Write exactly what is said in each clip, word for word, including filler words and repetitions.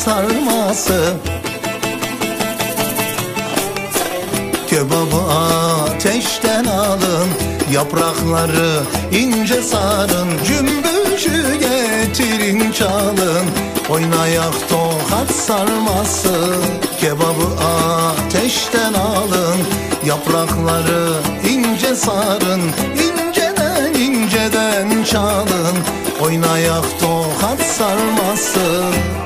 sarması. Kebabı ateşten alın, yaprakları ince sarın, cümbüşü getirin çalın, oynayak tokat sarması. Kebabı ateşten alın, yaprakları ince sarın, inceden inceden çalın, oynayak tokat sarması.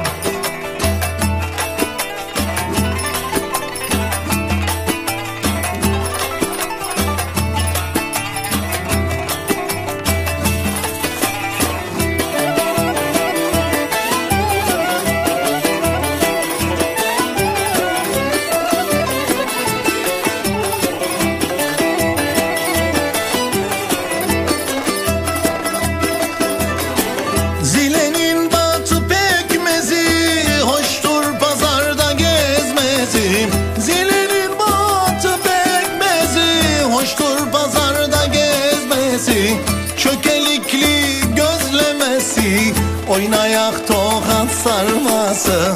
Zilenin batı pekmezi, hoştur pazarda gezmesi. Zilenin batı pekmezi, hoştur pazarda gezmesi. Çökelikli gözlemesi, oynayak tokat sarması.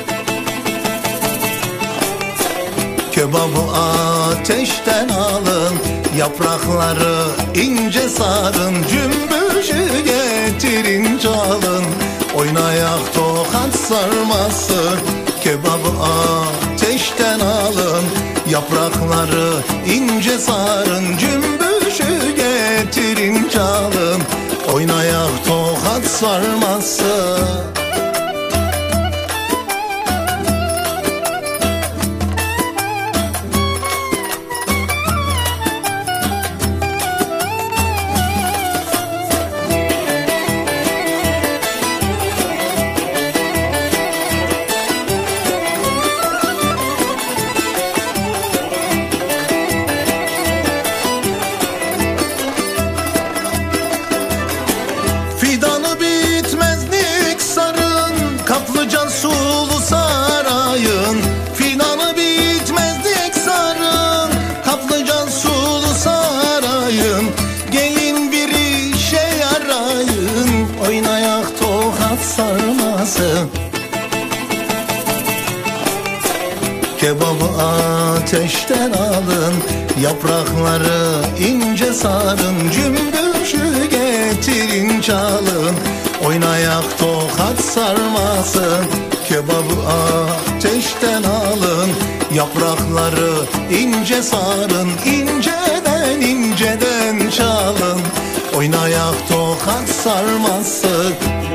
Kebabı ateşten alın, yaprakları ince sarın, cümbüşü getirin çalın, oynayak tokat sarması. Kebabı ateşten alın, yaprakları ince sarın, cümbüşü getirin çalın, oynayak tokat sarması. Fidanı bitmezlik sarın, kaplıcan sulu sarayın. Fidanı bitmezlik sarın, kaplıcan sulu sarayın. Gelin bir işe yarayın, oynayak tokat sarması. Kebabı ateşten alın, yaprakları ince sarın, cümbüşü getirin çalın, oynayak tokat sarması. Kebabı ateşten alın, yaprakları ince sarın, inceden inceden çalın, oynayak tokat sarması.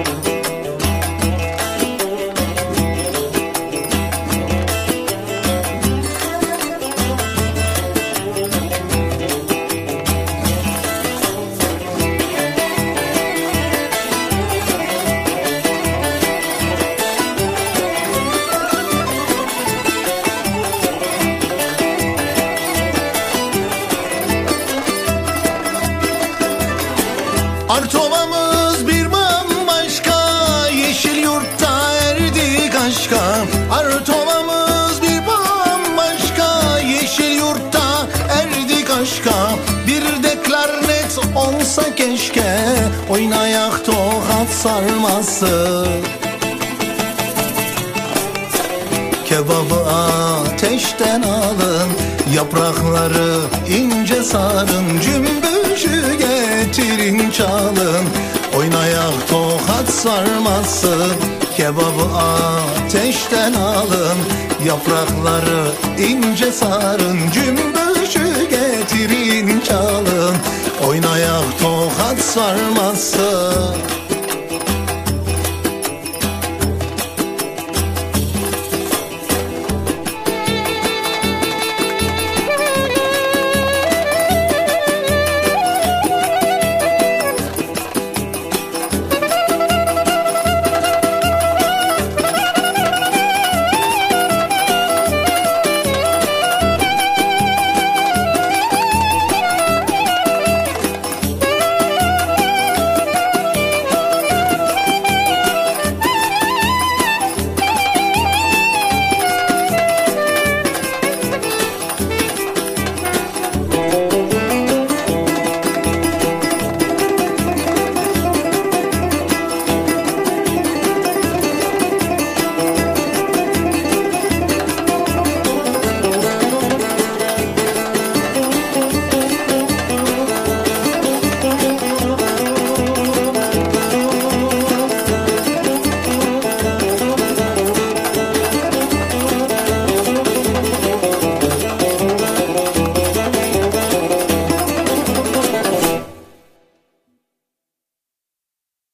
Artovamız bir bambaşka, yeşil yurtta erdik aşka. Artovamız bir bambaşka, yeşil yurtta erdik aşka. Bir de klarnet olsa keşke, oynayak tokat sarması. Kebabı ateşten alın, yaprakları ince sarın, cümbüşü getirin çalın, oynayak tokat sarması. Kebabı ateşten alın, yaprakları ince sarın, cümbüşü getirin çalın, oynayak tokat sarması.